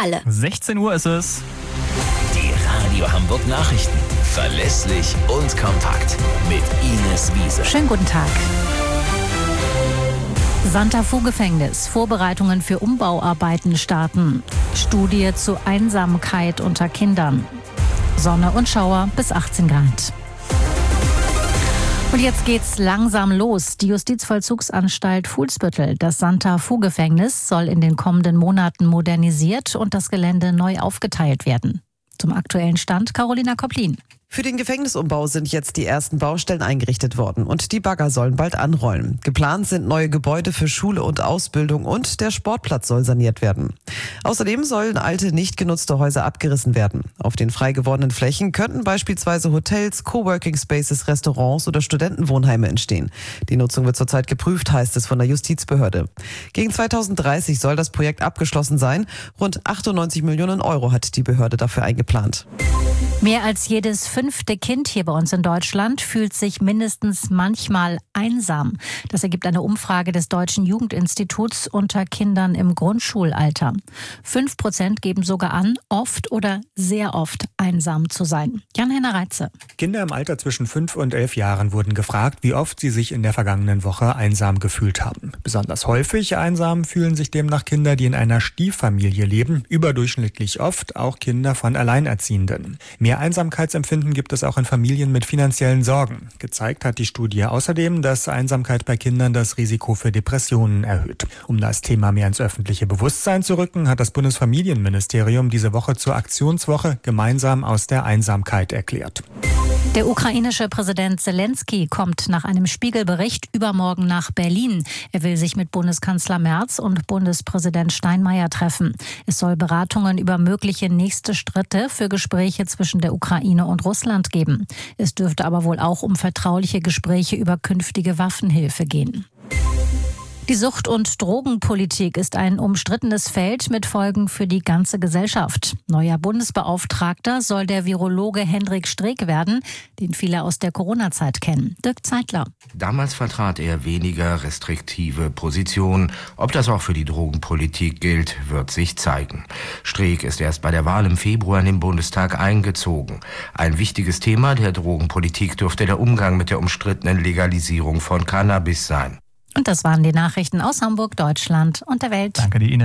alle. 16 Uhr ist es. Die Radio Hamburg Nachrichten. Verlässlich und kompakt. Mit Ines Wiese. Schönen guten Tag. Santa Fu Gefängnis. Vorbereitungen für Umbauarbeiten starten. Studie zu Einsamkeit unter Kindern. Sonne und Schauer bis 18 Grad. Und jetzt geht's langsam los. Die Justizvollzugsanstalt Fuhlsbüttel, das Santa Fu Gefängnis, soll in den kommenden Monaten modernisiert und das Gelände neu aufgeteilt werden. Zum aktuellen Stand Carolina Koplin. Für den Gefängnisumbau sind jetzt die ersten Baustellen eingerichtet worden und die Bagger sollen bald anrollen. Geplant sind neue Gebäude für Schule und Ausbildung und der Sportplatz soll saniert werden. Außerdem sollen alte, nicht genutzte Häuser abgerissen werden. Auf den frei gewordenen Flächen könnten beispielsweise Hotels, Coworking Spaces, Restaurants oder Studentenwohnheime entstehen. Die Nutzung wird zurzeit geprüft, heißt es von der Justizbehörde. Gegen 2030 soll das Projekt abgeschlossen sein. Rund 98 Millionen Euro hat die Behörde dafür eingeplant. Mehr als jedes 5. Kind hier bei uns in Deutschland fühlt sich mindestens manchmal einsam. Das ergibt eine Umfrage des Deutschen Jugendinstituts unter Kindern im Grundschulalter. 5% geben sogar an, oft oder sehr oft einsam zu sein. Jan-Henner Reitze. Kinder im Alter zwischen 5 und 11 Jahren wurden gefragt, wie oft sie sich in der vergangenen Woche einsam gefühlt haben. Besonders häufig einsam fühlen sich demnach Kinder, die in einer Stieffamilie leben, überdurchschnittlich oft auch Kinder von Alleinerziehenden. Mehr Einsamkeitsempfinden gibt es auch in Familien mit finanziellen Sorgen. Gezeigt hat die Studie außerdem, dass Einsamkeit bei Kindern das Risiko für Depressionen erhöht. Um das Thema mehr ins öffentliche Bewusstsein zu rücken, hat das Bundesfamilienministerium diese Woche zur Aktionswoche gemeinsam aus der Einsamkeit erklärt. Der ukrainische Präsident Zelensky kommt nach einem Spiegelbericht übermorgen nach Berlin. Er will sich mit Bundeskanzler Merz und Bundespräsident Steinmeier treffen. Es soll Beratungen über mögliche nächste Schritte für Gespräche zwischen der Ukraine und Russland geben. Es dürfte aber wohl auch um vertrauliche Gespräche über künftige Waffenhilfe gehen. Die Sucht- und Drogenpolitik ist ein umstrittenes Feld mit Folgen für die ganze Gesellschaft. Neuer Bundesbeauftragter soll der Virologe Hendrik Streeck werden, den viele aus der Corona-Zeit kennen. Dirk Zeitler. Damals vertrat er weniger restriktive Positionen. Ob das auch für die Drogenpolitik gilt, wird sich zeigen. Streeck ist erst bei der Wahl im Februar in den Bundestag eingezogen. Ein wichtiges Thema der Drogenpolitik dürfte der Umgang mit der umstrittenen Legalisierung von Cannabis sein. Und das waren die Nachrichten aus Hamburg, Deutschland und der Welt. Danke dir, Ines.